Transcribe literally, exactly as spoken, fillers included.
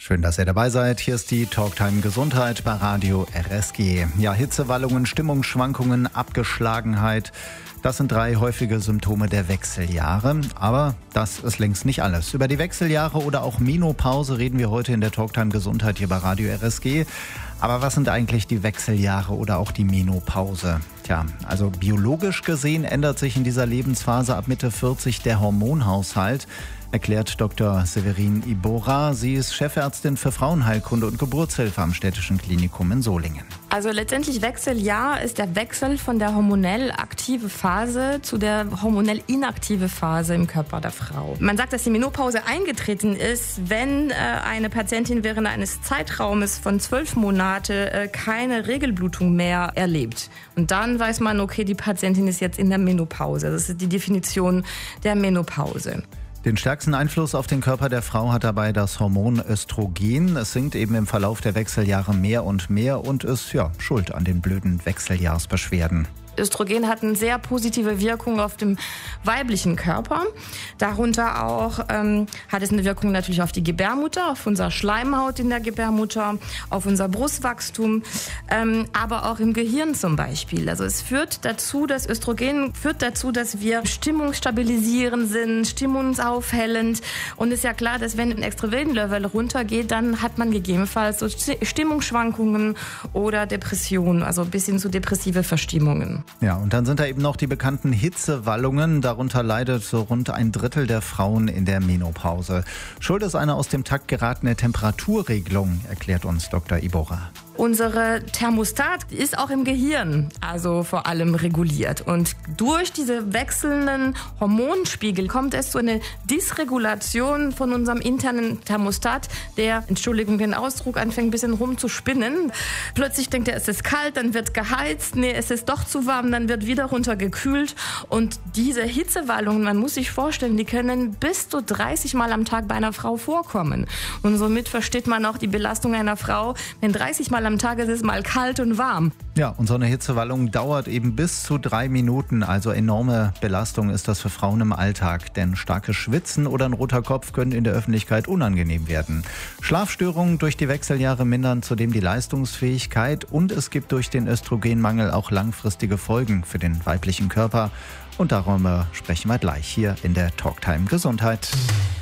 Schön, dass ihr dabei seid. Hier ist die Talktime Gesundheit bei Radio R S G. Ja, Hitzewallungen, Stimmungsschwankungen, Abgeschlagenheit. Das sind drei häufige Symptome der Wechseljahre. Aber das ist längst nicht alles. Über die Wechseljahre oder auch Menopause reden wir heute in der Talktime Gesundheit hier bei Radio R S G. Aber was sind eigentlich die Wechseljahre oder auch die Menopause? Tja, also biologisch gesehen ändert sich in dieser Lebensphase ab Mitte vierzig der Hormonhaushalt, erklärt Doktor Severin Iborra. Sie ist Chefärztin für Frauenheilkunde und Geburtshilfe am Städtischen Klinikum in Solingen. Also letztendlich Wechseljahr ist der Wechsel von der hormonell aktive Phase zu der hormonell inaktive Phase im Körper der Frau. Man sagt, dass die Menopause eingetreten ist, wenn äh, eine Patientin während eines Zeitraumes von zwölf Monate äh, keine Regelblutung mehr erlebt. Und dann weiß man, okay, die Patientin ist jetzt in der Menopause. Das ist die Definition der Menopause. Den stärksten Einfluss auf den Körper der Frau hat dabei das Hormon Östrogen. Es sinkt eben im Verlauf der Wechseljahre mehr und mehr und ist ja schuld an den blöden Wechseljahrsbeschwerden. Östrogen hat eine sehr positive Wirkung auf den weiblichen Körper. Darunter auch ähm, hat es eine Wirkung natürlich auf die Gebärmutter, auf unsere Schleimhaut in der Gebärmutter, auf unser Brustwachstum, ähm, aber auch im Gehirn zum Beispiel. Also es führt dazu, das Östrogen führt dazu, dass wir stimmungsstabilisierend sind, stimmungsaufhellend. Und es ist ja klar, dass wenn ein Extravenenlevel runtergeht, dann hat man gegebenenfalls so Stimmungsschwankungen oder Depressionen, also bis hin zu depressive Verstimmungen. Ja, und dann sind da eben noch die bekannten Hitzewallungen. Darunter leidet so rund ein Drittel der Frauen in der Menopause. Schuld ist eine aus dem Takt geratene Temperaturregelung, erklärt uns Doktor Iborra. Unsere Thermostat ist auch im Gehirn, also vor allem reguliert. Und durch diese wechselnden Hormonspiegel kommt es zu einer Dysregulation von unserem internen Thermostat, der, Entschuldigung den Ausdruck, anfängt ein bisschen rumzuspinnen. Plötzlich denkt er, es ist kalt, dann wird geheizt, nee, es ist doch zu warm, dann wird wieder runtergekühlt. Und diese Hitzewallungen, man muss sich vorstellen, die können bis zu dreißig Mal am Tag bei einer Frau vorkommen. Und somit versteht man auch die Belastung einer Frau, wenn dreißig Mal am Tag ist es mal kalt und warm. Ja, und so eine Hitzewallung dauert eben bis zu drei Minuten. Also enorme Belastung ist das für Frauen im Alltag. Denn starkes Schwitzen oder ein roter Kopf können in der Öffentlichkeit unangenehm werden. Schlafstörungen durch die Wechseljahre mindern zudem die Leistungsfähigkeit. Und es gibt durch den Östrogenmangel auch langfristige Folgen für den weiblichen Körper. Und darüber sprechen wir gleich hier in der Talktime Gesundheit.